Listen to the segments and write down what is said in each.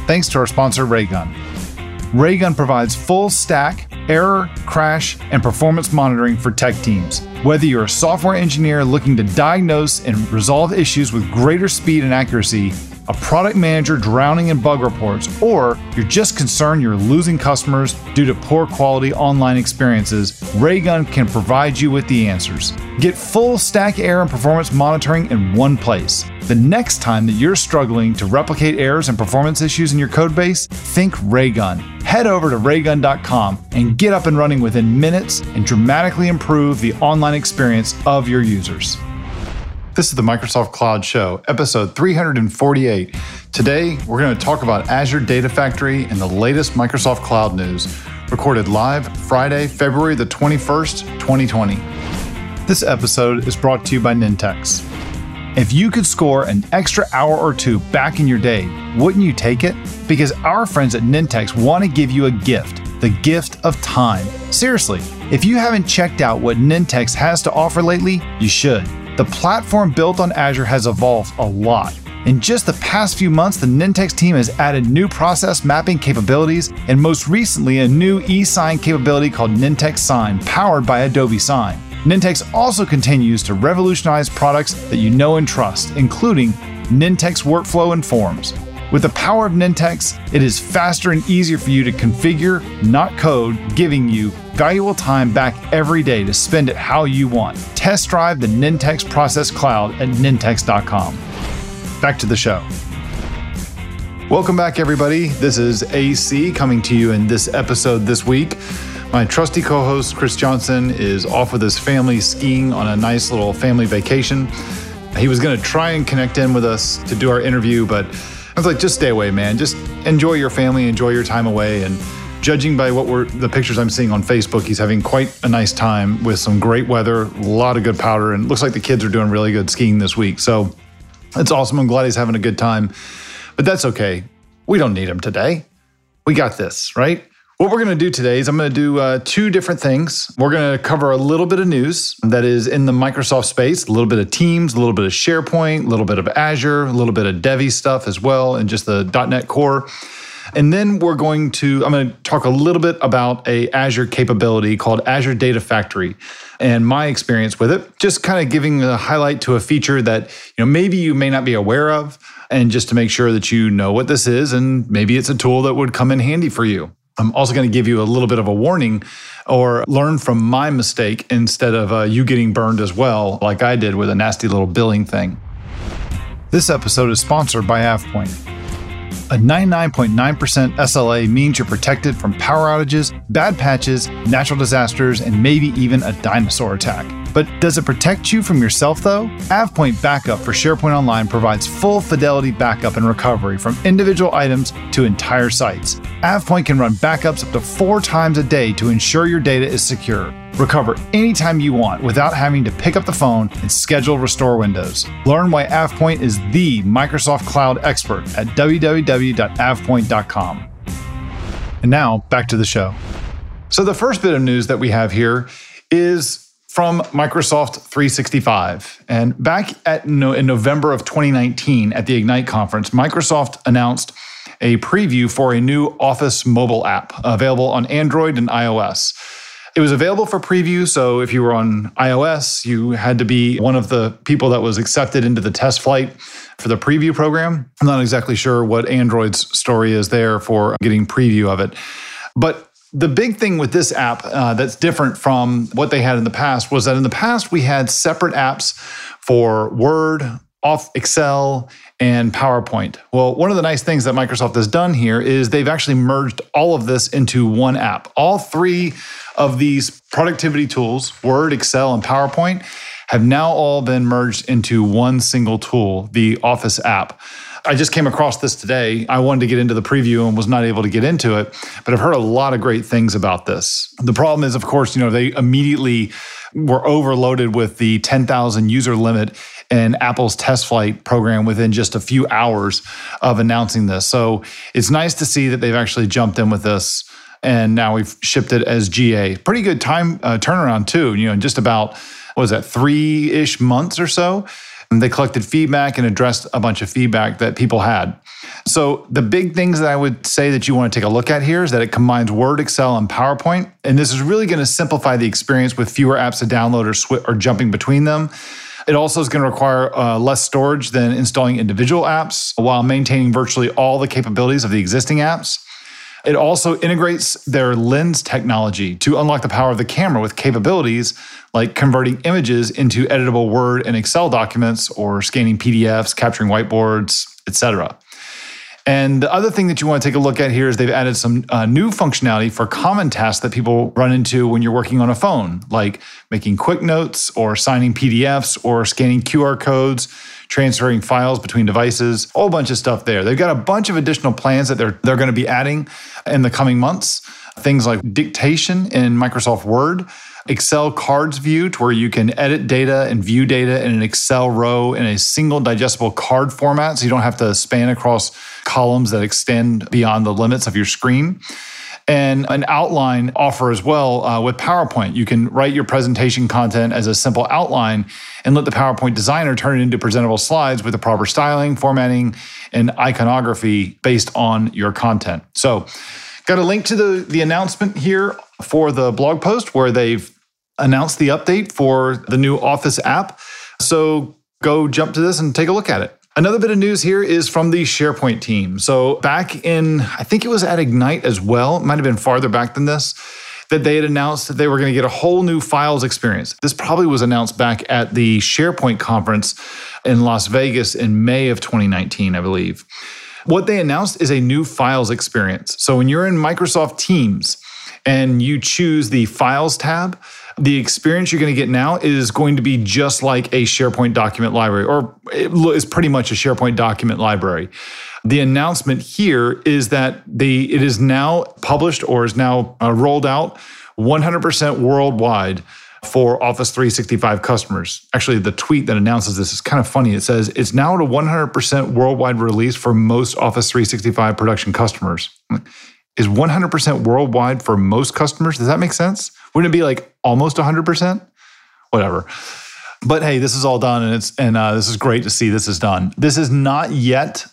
thanks to our sponsor, Raygun. Raygun provides full stack, error, crash, and performance monitoring for tech teams. Whether you're a software engineer looking to diagnose and resolve issues with greater speed and accuracy, a product manager drowning in bug reports, or you're just concerned you're losing customers due to poor quality online experiences, Raygun can provide you with the answers. Get full stack error and performance monitoring in one place. The next time that you're struggling to replicate errors and performance issues in your codebase, think Raygun. Head over to raygun.com and get up and running within minutes and dramatically improve the online experience of your users. This is the Microsoft Cloud Show, episode 348. Today, we're going to talk about Azure Data Factory and the latest Microsoft Cloud news, recorded live Friday, February the 21st, 2020. This episode is brought to you by Nintex. If you could score an extra hour or two back in your day, wouldn't you take it? Because our friends at Nintex want to give you a gift, the gift of time. Seriously, if you haven't checked out what Nintex has to offer lately, you should. The platform built on Azure has evolved a lot. In just the past few months, the Nintex team has added new process mapping capabilities and most recently a new e-sign capability called Nintex Sign, powered by Adobe Sign. Nintex also continues to revolutionize products that you know and trust, including Nintex Workflow and Forms. With the power of Nintex, it is faster and easier for you to configure, not code, giving you valuable time back every day to spend it how you want. Test drive the Nintex Process Cloud at nintex.com. Back to the show. Welcome back, everybody. This is AC coming to you in this episode this week. My trusty co-host, Chris Johnson, is off with his family skiing on a nice little family vacation. He was going to try and connect in with us to do our interview, but I was like, just stay away, man. Just enjoy your family, enjoy your time away. And judging by the pictures I'm seeing on Facebook, he's having quite a nice time with some great weather, a lot of good powder, and it looks like the kids are doing really good skiing this week. So it's awesome. I'm glad he's having a good time, but that's okay. We don't need him today. We got this, right? What we're going to do today is I'm going to do two different things. We're going to cover a little bit of news that is in the Microsoft space, a little bit of Teams, a little bit of SharePoint, a little bit of Azure, a little bit of Devi stuff as well, and just the .NET Core. And then I'm going to talk a little bit about a Azure capability called Azure Data Factory and my experience with it, just kind of giving a highlight to a feature that maybe you may not be aware of, and just to make sure that you know what this is, and maybe it's a tool that would come in handy for you. I'm also going to give you a little bit of a warning or learn from my mistake instead of you getting burned as well, like I did with a nasty little billing thing. This episode is sponsored by AvePoint. A 99.9% SLA means you're protected from power outages, bad patches, natural disasters, and maybe even a dinosaur attack. But does it protect you from yourself though? AvePoint Backup for SharePoint Online provides full fidelity backup and recovery from individual items to entire sites. AvePoint can run backups up to 4 times a day to ensure your data is secure. Recover anytime you want without having to pick up the phone and schedule restore windows. Learn why AvePoint is the Microsoft Cloud expert at www.avepoint.com. And now, back to the show. So the first bit of news that we have here is from Microsoft 365. And back in November of 2019 at the Ignite conference, Microsoft announced a preview for a new Office mobile app available on Android and iOS. It was available for preview, so if you were on iOS, you had to be one of the people that was accepted into the test flight for the preview program. I'm not exactly sure what Android's story is there for getting preview of it. But the big thing with this app that's different from what they had in the past was that in the past, we had separate apps for Word, Excel, and PowerPoint. Well, one of the nice things that Microsoft has done here is they've actually merged all of this into one app. All 3 of these productivity tools, Word, Excel, and PowerPoint, have now all been merged into one single tool, the Office app. I just came across this today. I wanted to get into the preview and was not able to get into it, but I've heard a lot of great things about this. The problem is, of course, they immediately were overloaded with the 10,000 user limit in Apple's test flight program within just a few hours of announcing this. So it's nice to see that they've actually jumped in with this, and now we've shipped it as GA. Pretty good time turnaround too, in just about, 3-ish months or so. And they collected feedback and addressed a bunch of feedback that people had. So the big things that I would say that you want to take a look at here is that it combines Word, Excel, and PowerPoint. And this is really going to simplify the experience with fewer apps to download or jumping between them. It also is going to require less storage than installing individual apps while maintaining virtually all the capabilities of the existing apps. It also integrates their lens technology to unlock the power of the camera with capabilities like converting images into editable Word and Excel documents or scanning PDFs, capturing whiteboards, etc. And the other thing that you want to take a look at here is they've added some new functionality for common tasks that people run into when you're working on a phone, like making quick notes or signing PDFs or scanning QR codes, transferring files between devices, a whole bunch of stuff there. They've got a bunch of additional plans that they're going to be adding in the coming months. Things like dictation in Microsoft Word, Excel cards view to where you can edit data and view data in an Excel row in a single digestible card format so you don't have to span across columns that extend beyond the limits of your screen. And an outline offer as well with PowerPoint. You can write your presentation content as a simple outline and let the PowerPoint designer turn it into presentable slides with the proper styling, formatting, and iconography based on your content. So got a link to the announcement here for the blog post where they've announced the update for the new Office app. So go jump to this and take a look at it. Another bit of news here is from the SharePoint team. So back in, I think it was at Ignite as well, it might have been farther back than this, that they had announced that they were going to get a whole new Files experience. This probably was announced back at the SharePoint conference in Las Vegas in May of 2019, I believe. What they announced is a new Files experience. So when you're in Microsoft Teams and you choose the Files tab, the experience you're going to get now is going to be just like a SharePoint document library, or it is pretty much a SharePoint document library. The announcement here is that it is now published or is now rolled out 100% worldwide for Office 365 customers. Actually, the tweet that announces this is kind of funny. It says, it's now at a 100% worldwide release for most Office 365 production customers. Is 100% worldwide for most customers? Does that make sense? Wouldn't it be like almost 100%? Whatever. But hey, this is all done, and this is great to see this is done. This is not yet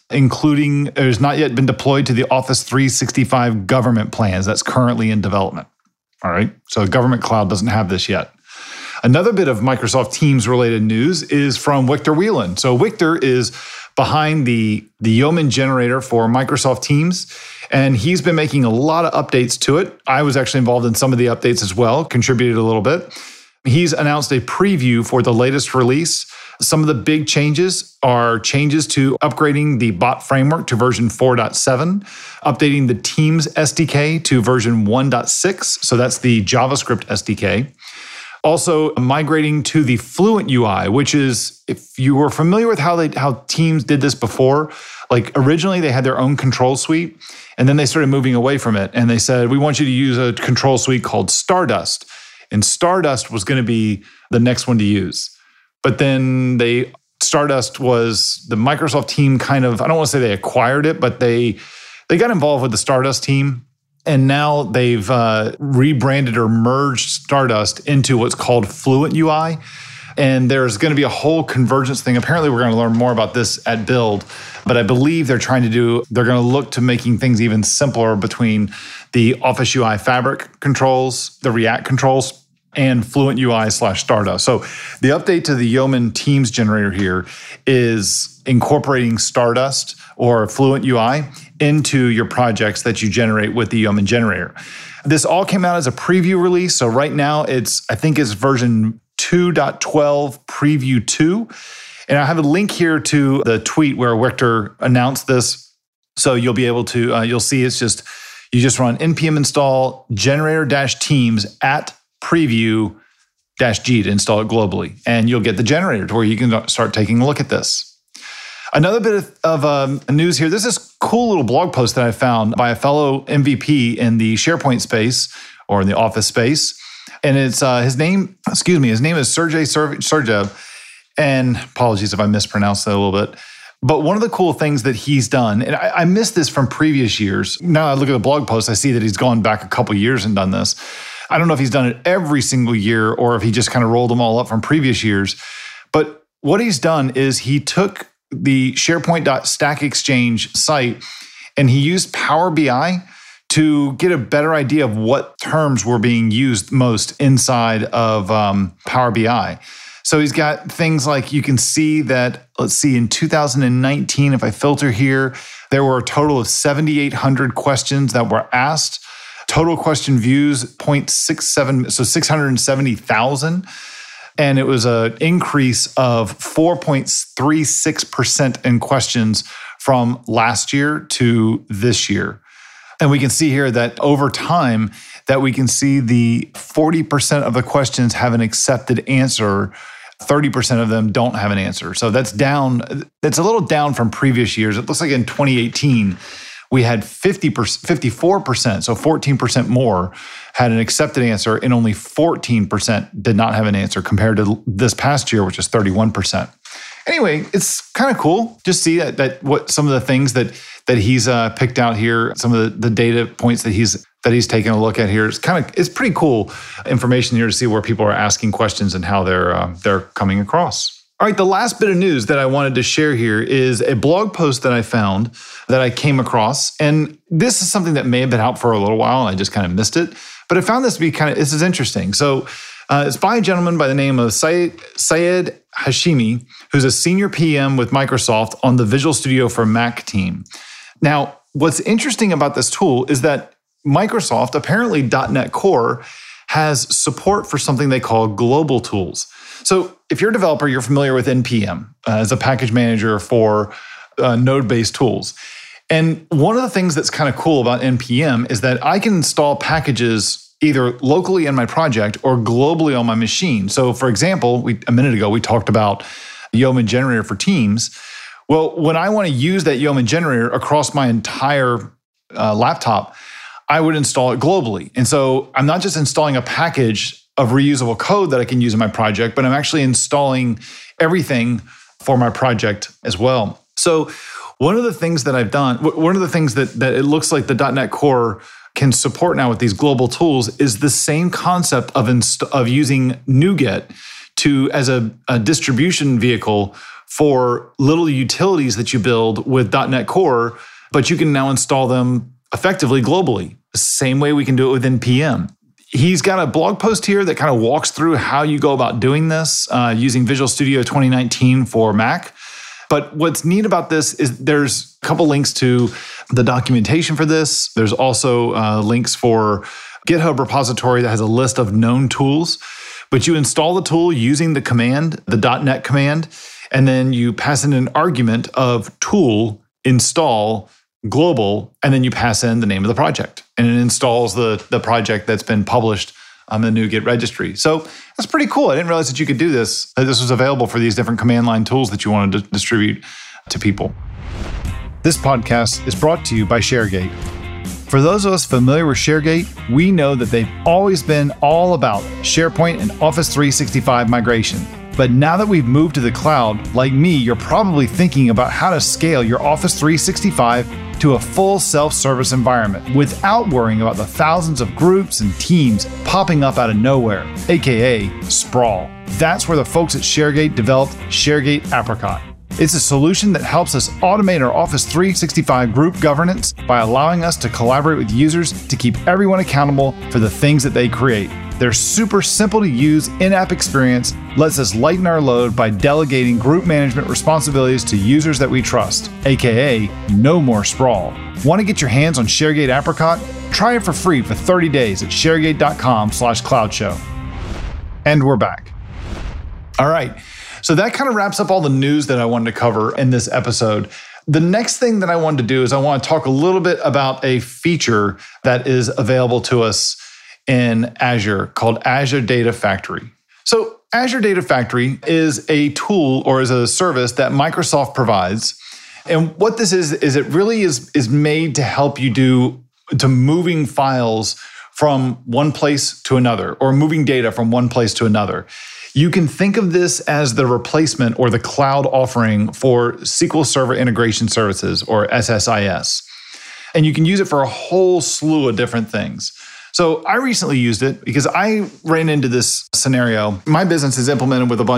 it has not yet been deployed to the Office 365 government plans that's currently in development. All right, so Government Cloud doesn't have this yet. Another bit of Microsoft Teams related news is from Victor Whelan. So Victor is behind the Yeoman generator for Microsoft Teams, and he's been making a lot of updates to it. I was actually involved in some of the updates as well, contributed a little bit. He's announced a preview for the latest release. Some of the big changes are changes to upgrading the bot framework to version 4.7, updating the Teams SDK to version 1.6, so that's the JavaScript SDK. Also, migrating to the Fluent UI, which is, if you were familiar with how Teams did this before, like originally they had their own control suite, and then they started moving away from it. And they said, we want you to use a control suite called Stardust. And Stardust was going to be the next one to use. But then Stardust was the Microsoft team kind of, I don't want to say they acquired it, but they got involved with the Stardust team. And now they've rebranded or merged Stardust into what's called Fluent UI. And there's going to be a whole convergence thing. Apparently, we're going to learn more about this at Build. But I believe they're going to look to making things even simpler between the Office UI Fabric controls, the React controls, and Fluent UI/Stardust. So the update to the Yeoman Teams generator here is incorporating Stardust or Fluent UI into your projects that you generate with the Yeoman generator. This all came out as a preview release. So right now I think it's version 2.12 preview 2. And I have a link here to the tweet where Victor announced this. So you'll be able to, you'll see you just run npm install generator-teams at preview-g to install it globally. And you'll get the generator to where you can start taking a look at this. Another bit of news here. This is a cool little blog post that I found by a fellow MVP in the SharePoint space or in the Office space. And it's his name is Sergey Sergev. And apologies if I mispronounced that a little bit. But one of the cool things that he's done, and I missed this from previous years. Now I look at the blog post, I see that he's gone back a couple years and done this. I don't know if he's done it every single year or if he just kind of rolled them all up from previous years. But what he's done is he took the SharePoint.Stack Exchange site, and he used Power BI to get a better idea of what terms were being used most inside of Power BI. So he's got things like, you can see that, let's see, in 2019, if I filter here, there were a total of 7,800 questions that were asked. Total question views 0.67, so 670,000. And it was an increase of 4.36% in questions from last year to this year. And we can see here that over time, that we can see the 40% of the questions have an accepted answer, 30% of them don't have an answer. So that's down, it's a little down from previous years. It looks like in 2018, we had 54%, so 14% more had an accepted answer, and only 14% did not have an answer compared to this past year, which is 31%. Anyway, it's kind of cool. Just see that what some of the things that he's picked out here, some of the data points that he's taken a look at here. It's pretty cool information here to see where people are asking questions and how they're coming across. All right, the last bit of news that I wanted to share here is a blog post that I found that I came across. And this is something that may have been out for a little while and I just kind of missed it. But I found this to be this is interesting. So it's by a gentleman by the name of Syed Hashimi, who's a senior PM with Microsoft on the Visual Studio for Mac team. Now, what's interesting about this tool is that Microsoft, apparently .NET Core, has support for something they call global tools. So if you're a developer, you're familiar with NPM as a package manager for node-based tools. And one of the things that's kind of cool about NPM is that I can install packages either locally in my project or globally on my machine. So for example, a minute ago, we talked about Yeoman Generator for Teams. Well, when I want to use that Yeoman Generator across my entire laptop, I would install it globally. And so I'm not just installing a package of reusable code that I can use in my project, but I'm actually installing everything for my project as well. So one of the things that I've done, one of the things that it looks like the .NET Core can support now with these global tools is the same concept of using NuGet as a distribution vehicle for little utilities that you build with .NET Core, but you can now install them effectively globally, the same way we can do it with NPM. He's got a blog post here that kind of walks through how you go about doing this using Visual Studio 2019 for Mac. But what's neat about this is there's a couple links to the documentation for this. There's also links for GitHub repository that has a list of known tools. But you install the tool using the command, the .NET command, and then you pass in an argument of tool install global, and then you pass in the name of the project. And it installs the project that's been published on the NuGet registry. So that's pretty cool. I didn't realize that you could do this, that this was available for these different command line tools that you wanted to distribute to people. This podcast is brought to you by ShareGate. For those of us familiar with ShareGate, we know that they've always been all about SharePoint and Office 365 migration. But now that we've moved to the cloud, like me, you're probably thinking about how to scale your Office 365 to a full self-service environment without worrying about the thousands of groups and teams popping up out of nowhere, aka sprawl. That's where the folks at ShareGate developed ShareGate Apricot. It's a solution that helps us automate our Office 365 group governance by allowing us to collaborate with users to keep everyone accountable for the things that they create. Their super simple to use in-app experience lets us lighten our load by delegating group management responsibilities to users that we trust, aka no more sprawl. Want to get your hands on ShareGate Apricot? Try it for free for 30 days at sharegate.com/cloudshow. And we're back. All right. So that kind of wraps up all the news that I wanted to cover in this episode. The next thing that I wanted to do is I want to talk a little bit about a feature that is available to us in Azure called Azure Data Factory. So Azure Data Factory is a tool or is a service that Microsoft provides. And what this is it really is made to help you to moving files from one place to another or moving data from one place to another. You can think of this as the replacement or the cloud offering for SQL Server Integration Services or SSIS. And you can use it for a whole slew of different things. So I recently used it because I ran into this scenario. My business is implemented with a bunch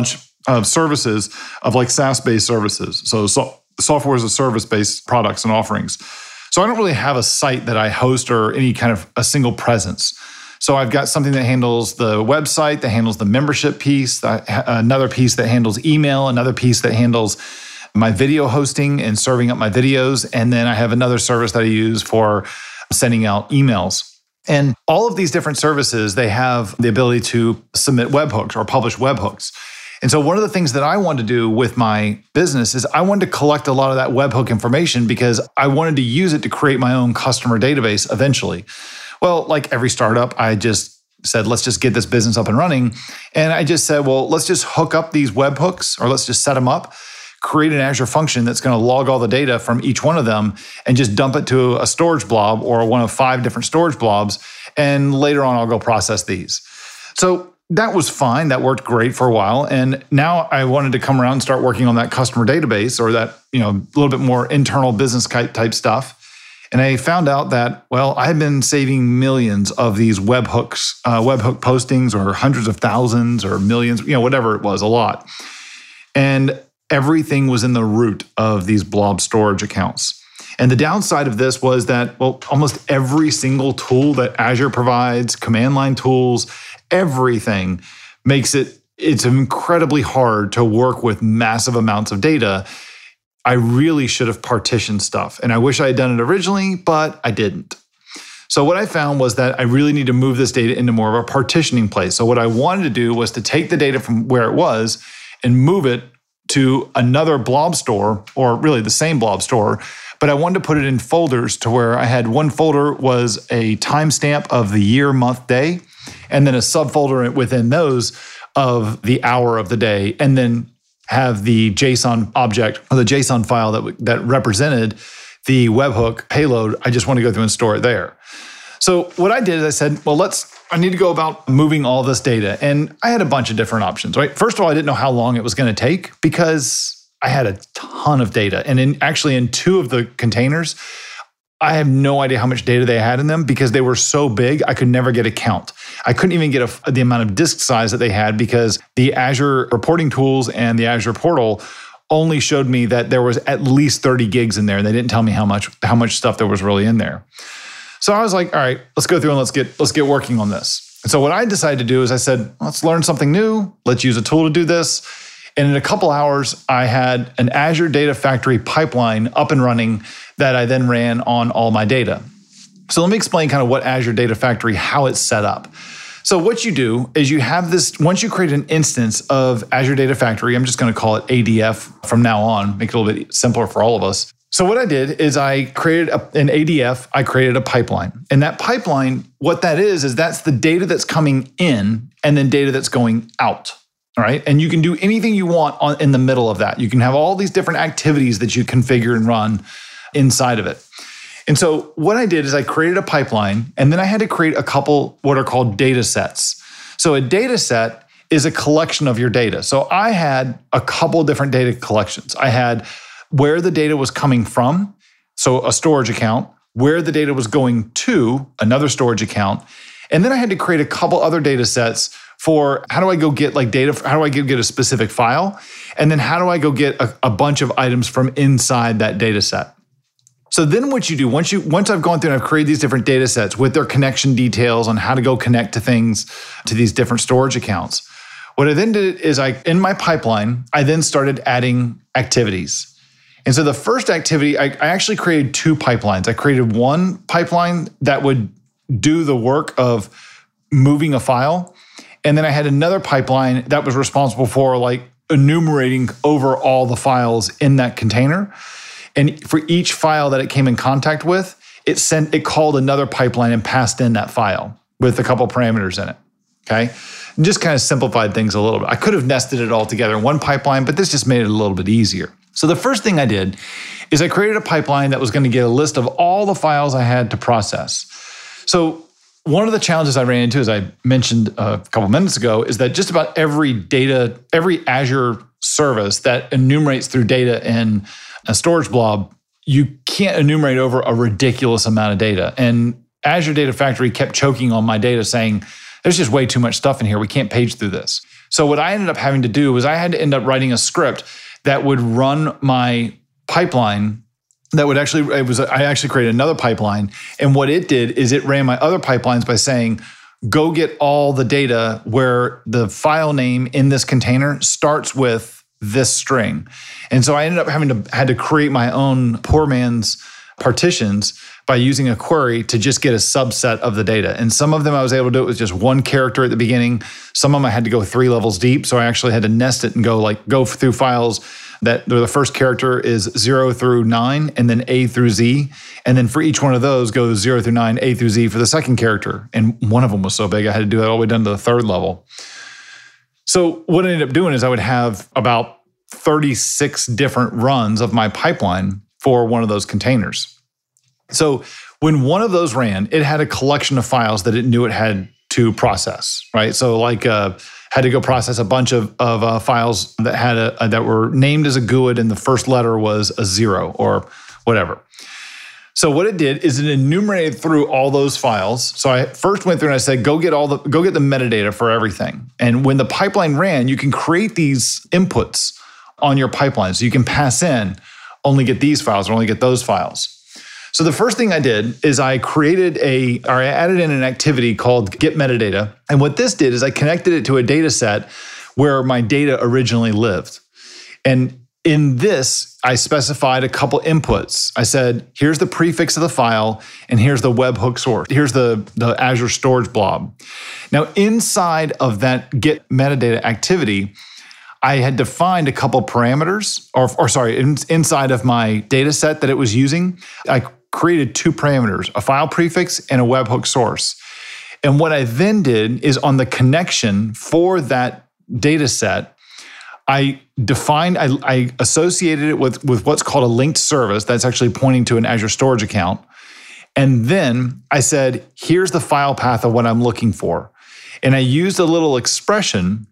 of services of like SaaS-based services. So software as a service-based products and offerings. So I don't really have a site that I host or any kind of a single presence. So I've got something that handles the website, that handles the membership piece, another piece that handles email, another piece that handles my video hosting and serving up my videos. And then I have another service that I use for sending out emails. And all of these different services, they have the ability to submit webhooks or publish webhooks. And so one of the things that I wanted to do with my business is I wanted to collect a lot of that webhook information because I wanted to use it to create my own customer database eventually. Well, like every startup, I just said, let's just get this business up and running. And I just said, well, let's just hook up these webhooks, or let's just set them up, create an Azure function that's going to log all the data from each one of them and just dump it to a storage blob or one of 5 different storage blobs. And later on, I'll go process these. So that was fine. That worked great for a while. And now I wanted to come around and start working on that customer database, or that, a little bit more internal business type stuff. And I found out that, well, I had been saving millions of these webhook postings, or hundreds of thousands or millions, whatever it was, a lot. And everything was in the root of these blob storage accounts. And the downside of this was that, well, almost every single tool that Azure provides, command line tools, everything makes it's incredibly hard to work with massive amounts of data. I really should have partitioned stuff. And I wish I had done it originally, but I didn't. So what I found was that I really need to move this data into more of a partitioning place. So what I wanted to do was to take the data from where it was and move it to another blob store, or really the same blob store, but I wanted to put it in folders to where I had one folder was a timestamp of the year, month, day, and then a subfolder within those of the hour of the day, and then have the JSON object or the JSON file that represented the webhook payload. I just want to go through and store it there. So what I did is I said, well, I need to go about moving all this data. And I had a bunch of different options, right? First of all, I didn't know how long it was going to take because I had a ton of data. And in 2 of the containers, I have no idea how much data they had in them because they were so big, I could never get a count. I couldn't even get the amount of disk size that they had because the Azure reporting tools and the Azure portal only showed me that there was at least 30 gigs in there. And they didn't tell me how much stuff there was really in there. So I was like, all right, let's go through and let's get working on this. And so what I decided to do is I said, let's learn something new. Let's use a tool to do this. And in a couple hours, I had an Azure Data Factory pipeline up and running that I then ran on all my data. So let me explain kind of what Azure Data Factory, how it's set up. So what you do is you have this, once you create an instance of Azure Data Factory, I'm just going to call it ADF from now on, make it a little bit simpler for all of us. So what I did is I created an ADF, I created a pipeline. And that pipeline, what that is that's the data that's coming in and then data that's going out. All right. And you can do anything you want in the middle of that. You can have all these different activities that you configure and run inside of it. And so what I did is I created a pipeline, and then I had to create a couple what are called data sets. So a data set is a collection of your data. So I had a couple different data collections. I had where the data was coming from, so a storage account, where the data was going to, another storage account. And then I had to create a couple other data sets for how do I go get data, how do I get a specific file? And then how do I go get a bunch of items from inside that data set? So then what you do, once I've gone through and I've created these different data sets with their connection details on how to go connect to things, to these different storage accounts, what I then did is in my pipeline, I then started adding activities. And so the first activity, I actually created 2 pipelines. I created one pipeline that would do the work of moving a file. And then I had another pipeline that was responsible for enumerating over all the files in that container. And for each file that it came in contact with, it called another pipeline and passed in that file with a couple parameters in it. Okay. And just kind of simplified things a little bit. I could have nested it all together in one pipeline, but this just made it a little bit easier. So the first thing I did is I created a pipeline that was going to get a list of all the files I had to process. So one of the challenges I ran into, as I mentioned a couple minutes ago, is that just about every Azure service that enumerates through data in a storage blob, you can't enumerate over a ridiculous amount of data. And Azure Data Factory kept choking on my data saying, there's just way too much stuff in here. We can't page through this. So what I ended up having to do was I had to end up writing a script that would run my pipeline. I actually created another pipeline. And what it did is it ran my other pipelines by saying, go get all the data where the file name in this container starts with this string. And so I ended up had to create my own poor man's partitions by using a query to just get a subset of the data. And some of them I was able to do it with just one character at the beginning. Some of them I had to go 3 levels deep. So I actually had to nest it and go through files that the first character is 0 through 9 and then A through Z. And then for each one of those goes 0 through 9, A through Z for the second character. And one of them was so big, I had to do that all the way down to the 3rd level. So what I ended up doing is I would have about 36 different runs of my pipeline for one of those containers. So when one of those ran, it had a collection of files that it knew it had to process, right? So had to go process a bunch of files that had that were named as a GUID and the first letter was a 0 or whatever. So what it did is it enumerated through all those files. So I first went through and I said, go get the metadata for everything. And when the pipeline ran, you can create these inputs on your pipeline. So you can pass in, only get these files or only get those files. So the first thing I did is I added in an activity called get metadata. And what this did is I connected it to a data set where my data originally lived. And in this, I specified a couple inputs. I said, here's the prefix of the file, and here's the webhook source. Here's the Azure storage blob. Now, inside of that get metadata activity, I had defined a couple parameters, inside of my data set that it was using, I created 2 parameters, a file prefix and a webhook source. And what I then did is on the connection for that data set, I associated it with what's called a linked service that's actually pointing to an Azure storage account. And then I said, here's the file path of what I'm looking for. And I used a little expression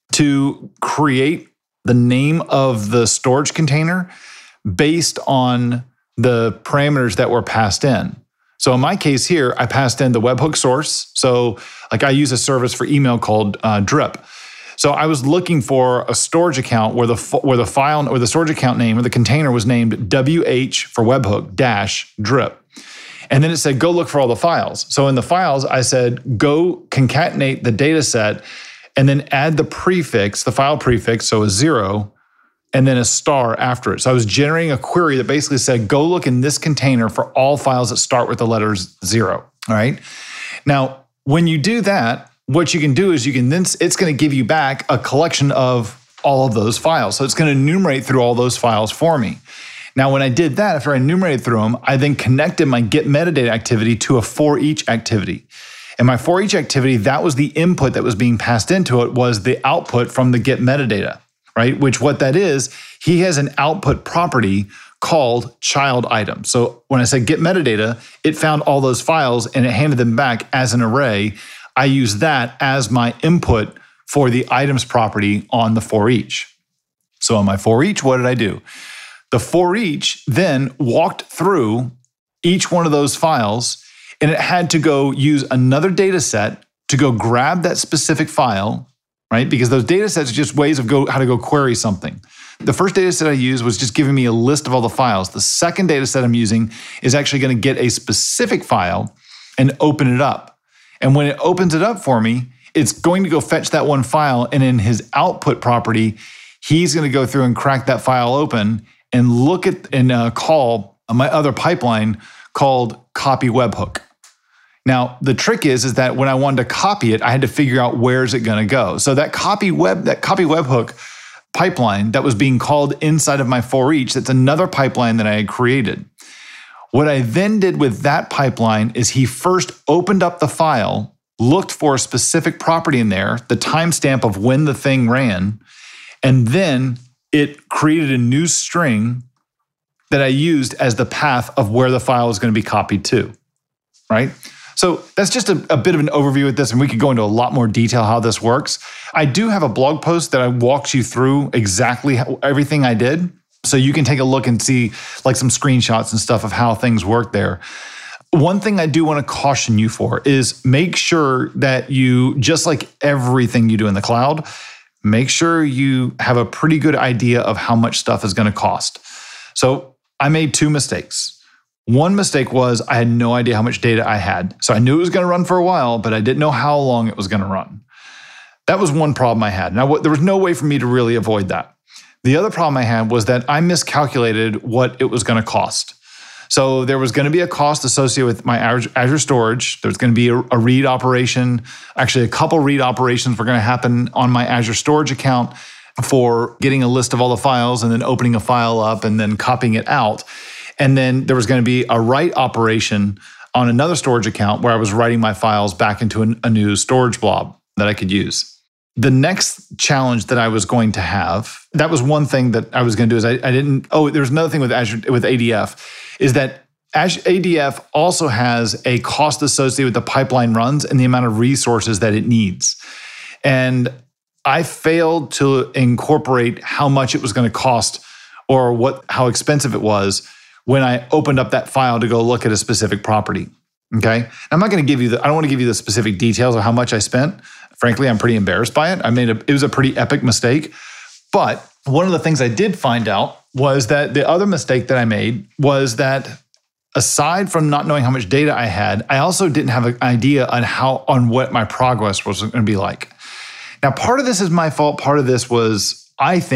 to create the name of the storage container based on the parameters that were passed in. So in my case here, I passed in the webhook source. So I use a service for email called Drip. So I was looking for a storage account where the file or the storage account name or the container was named WH for webhook -drip. And then it said, go look for all the files. So in the files, I said, go concatenate the data set and then add the prefix, the file prefix, so a 0, and then a star after it. So I was generating a query that basically said, go look in this container for all files that start with the letters 0, all right? Now, when you do that, what you can do is it's going to give you back a collection of all of those files. So it's going to enumerate through all those files for me. Now, when I did that, after I enumerated through them, I then connected my get metadata activity to a for each activity. And my for each activity, that was the input that was being passed into it, was the output from the get metadata, right? Which what that is, he has an output property called child item. So when I said get metadata, it found all those files and it handed them back as an array. I use that as my input for the items property on the for each. So on my for each, what did I do? The for each then walked through each one of those files, and it had to go use another data set to go grab that specific file, right? Because those data sets are just ways of how to go query something. The first data set I used was just giving me a list of all the files. The second data set I'm using is actually going to get a specific file and open it up. And when it opens it up for me, it's going to go fetch that one file, and in his output property, he's going to go through and crack that file open and look at and call my other pipeline called copy webhook. Now, the trick is that when I wanted to copy it, I had to figure out where's it going to go. So that copy webhook pipeline that was being called inside of my for each, that's another pipeline that I had created. What I then did with that pipeline is he first opened up the file, looked for a specific property in there, the timestamp of when the thing ran, and then it created a new string that I used as the path of where the file is going to be copied to, right? So that's just a bit of an overview of this, and we could go into a lot more detail how this works. I do have a blog post that walks you through exactly everything I did, so you can take a look and see like some screenshots and stuff of how things work there. One thing I do want to caution you for is make sure that you, just like everything you do in the cloud, make sure you have a pretty good idea of how much stuff is going to cost. So I made 2 mistakes. One mistake was I had no idea how much data I had. So I knew it was going to run for a while, but I didn't know how long it was going to run. That was one problem I had. Now, there was no way for me to really avoid that. The other problem I had was that I miscalculated what it was going to cost. So there was going to be a cost associated with my Azure storage. There's going to be a read operation. Actually, a couple read operations were going to happen on my Azure storage account for getting a list of all the files and then opening a file up and then copying it out. And then there was going to be a write operation on another storage account where I was writing my files back into a new storage blob that I could use. The next challenge that I was going to have, that was one thing that I was going to do is there's another thing with Azure, with ADF, is that ADF also has a cost associated with the pipeline runs and the amount of resources that it needs. And I failed to incorporate how much it was going to cost or how expensive it was when I opened up that file to go look at a specific property. Okay. I'm not going to give you I don't want to give you the specific details of how much I spent. Frankly, I'm pretty embarrassed by it. It was a pretty epic mistake. But one of the things I did find out was that the other mistake that I made was that aside from not knowing how much data I had, I also didn't have an idea on what my progress was going to be like. Now, part of this is my fault. Part of this was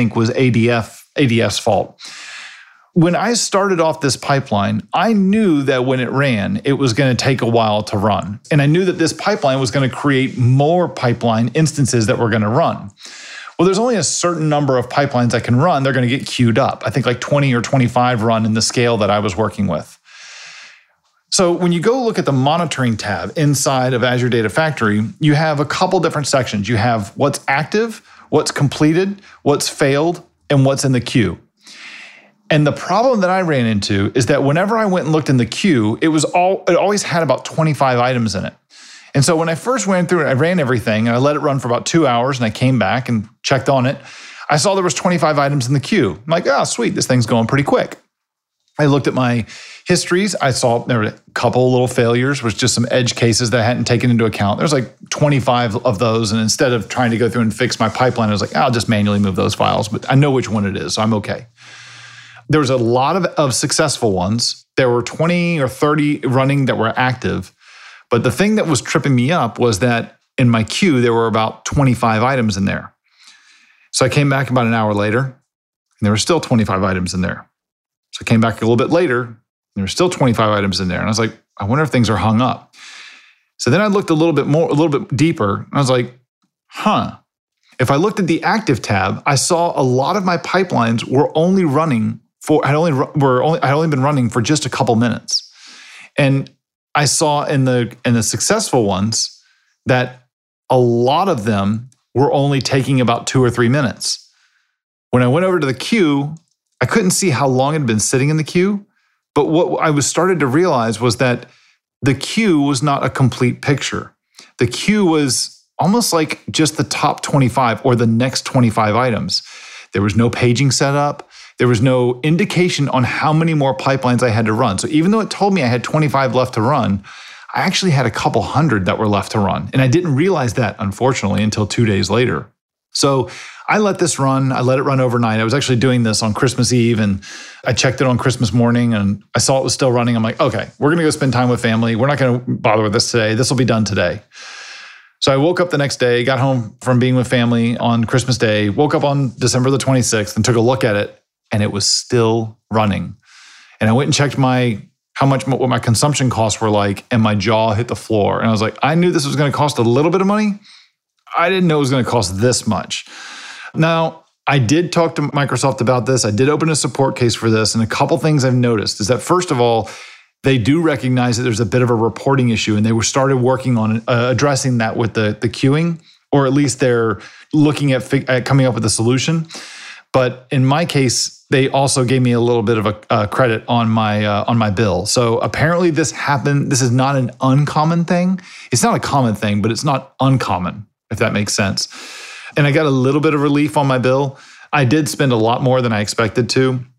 ADF's fault. When I started off this pipeline, I knew that when it ran, it was going to take a while to run. And I knew that this pipeline was going to create more pipeline instances that were going to run. Well, there's only a certain number of pipelines I can run. They're going to get queued up. I think like 20 or 25 run in the scale that I was working with. So when you go look at the monitoring tab inside of Azure Data Factory, you have a couple different sections. You have what's active, what's completed, what's failed, and what's in the queue. And the problem that I ran into is that whenever I went and looked in the queue, it always had about 25 items in it. And so when I first went through it, I ran everything and I let it run for about 2 hours and I came back and checked on it. I saw there was 25 items in the queue. I'm like, oh, sweet, this thing's going pretty quick. I looked at my histories. I saw there were a couple little failures, was just some edge cases that I hadn't taken into account. There's like 25 of those. And instead of trying to go through and fix my pipeline, I was like, I'll just manually move those files, but I know which one it is, so I'm okay. There was a lot of successful ones. There were 20 or 30 running that were active. But the thing that was tripping me up was that in my queue, there were about 25 items in there. So I came back about an hour later, and there were still 25 items in there. So I came back a little bit later, and there were still 25 items in there. And I was like, I wonder if things are hung up. So then I looked a little bit deeper, and I was like, If I looked at the active tab, I saw a lot of my pipelines were only running had only been running for just a couple minutes. And I saw in the successful ones that a lot of them were only taking about 2 or 3 minutes. When I went over to the queue, I couldn't see how long it had been sitting in the queue. But what I started to realize was that the queue was not a complete picture. The queue was almost like just the top 25 or the next 25 items. There was no paging set up. There was no indication on how many more pipelines I had to run. So even though it told me I had 25 left to run, I actually had a couple hundred that were left to run. And I didn't realize that, unfortunately, until 2 days later. So I let this run. I let it run overnight. I was actually doing this on Christmas Eve, and I checked it on Christmas morning, and I saw it was still running. I'm like, okay, we're going to go spend time with family. We're not going to bother with this today. This will be done today. So I woke up the next day, got home from being with family on Christmas Day, woke up on December the 26th and took a look at it, and it was still running. And I went and checked what my consumption costs were like, and my jaw hit the floor. And I was like, I knew this was going to cost a little bit of money. I didn't know it was going to cost this much. Now, I did talk to Microsoft about this. I did open a support case for this. And a couple things I've noticed is that, first of all, they do recognize that there's a bit of a reporting issue, and they started working on addressing that with the queuing, or at least they're looking at coming up with a solution. But in my case, they also gave me a little bit of a credit on my bill. So apparently this happened. This is not an uncommon thing. It's not a common thing, but it's not uncommon, if that makes sense. And I got a little bit of relief on my bill. I did spend a lot more than I expected to.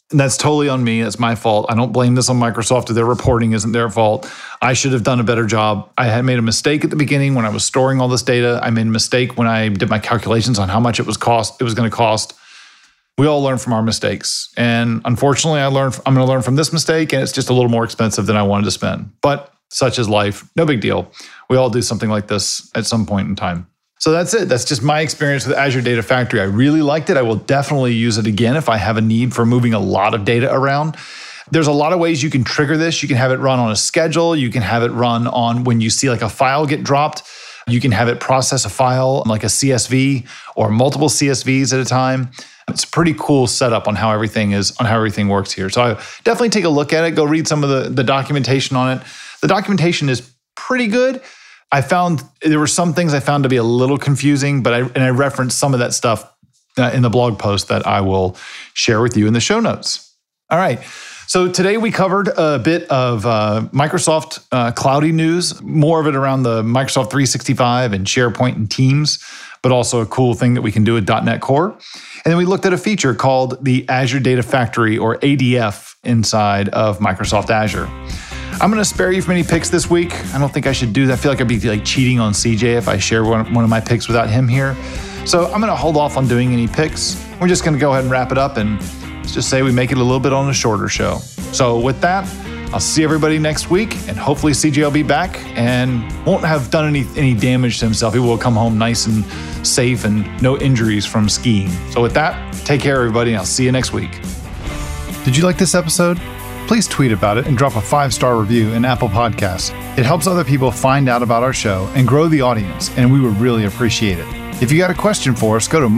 And that's totally on me. It's my fault. I don't blame this on Microsoft. Their reporting isn't their fault. I should have done a better job. I had made a mistake at the beginning when I was storing all this data. I made a mistake when I did my calculations on how much it was going to cost. We all learn from our mistakes. And unfortunately, I'm going to learn from this mistake, and it's just a little more expensive than I wanted to spend. But such is life. No big deal. We all do something like this at some point in time. So that's it. That's just my experience with Azure Data Factory. I really liked it. I will definitely use it again if I have a need for moving a lot of data around. There's a lot of ways you can trigger this. You can have it run on a schedule. You can have it run on when you see like a file get dropped. You can have it process a file like a CSV or multiple CSVs at a time. It's a pretty cool setup on how everything works here. So I definitely take a look at it. Go read some of the documentation on it. The documentation is pretty good. I found there were some things I found to be a little confusing, but I referenced some of that stuff in the blog post that I will share with you in the show notes. All right. So today we covered a bit of Microsoft Cloudy news, more of it around the Microsoft 365 and SharePoint and Teams, but also a cool thing that we can do with .NET Core. And then we looked at a feature called the Azure Data Factory, or ADF, inside of Microsoft Azure. I'm going to spare you from any picks this week. I don't think I should do that. I feel like I'd be like cheating on CJ if I share one of my picks without him here. So I'm going to hold off on doing any picks. We're just going to go ahead and wrap it up, and let's just say we make it a little bit on a shorter show. So with that, I'll see everybody next week, and hopefully CJ will be back and won't have done any damage to himself. He will come home nice and safe and no injuries from skiing. So with that, take care, everybody, and I'll see you next week. Did you like this episode? Please tweet about it and drop a 5-star review in Apple Podcasts. It helps other people find out about our show and grow the audience, and we would really appreciate it. If you got a question for us, go to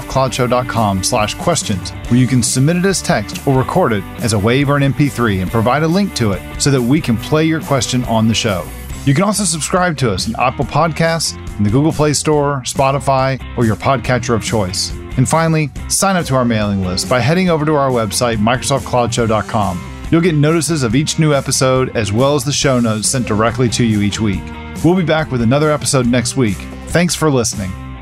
microsoftcloudshow.com/questions, where you can submit it as text or record it as a WAV or an MP3 and provide a link to it so that we can play your question on the show. You can also subscribe to us in Apple Podcasts, in the Google Play Store, Spotify, or your podcatcher of choice. And finally, sign up to our mailing list by heading over to our website, microsoftcloudshow.com. You'll get notices of each new episode as well as the show notes sent directly to you each week. We'll be back with another episode next week. Thanks for listening.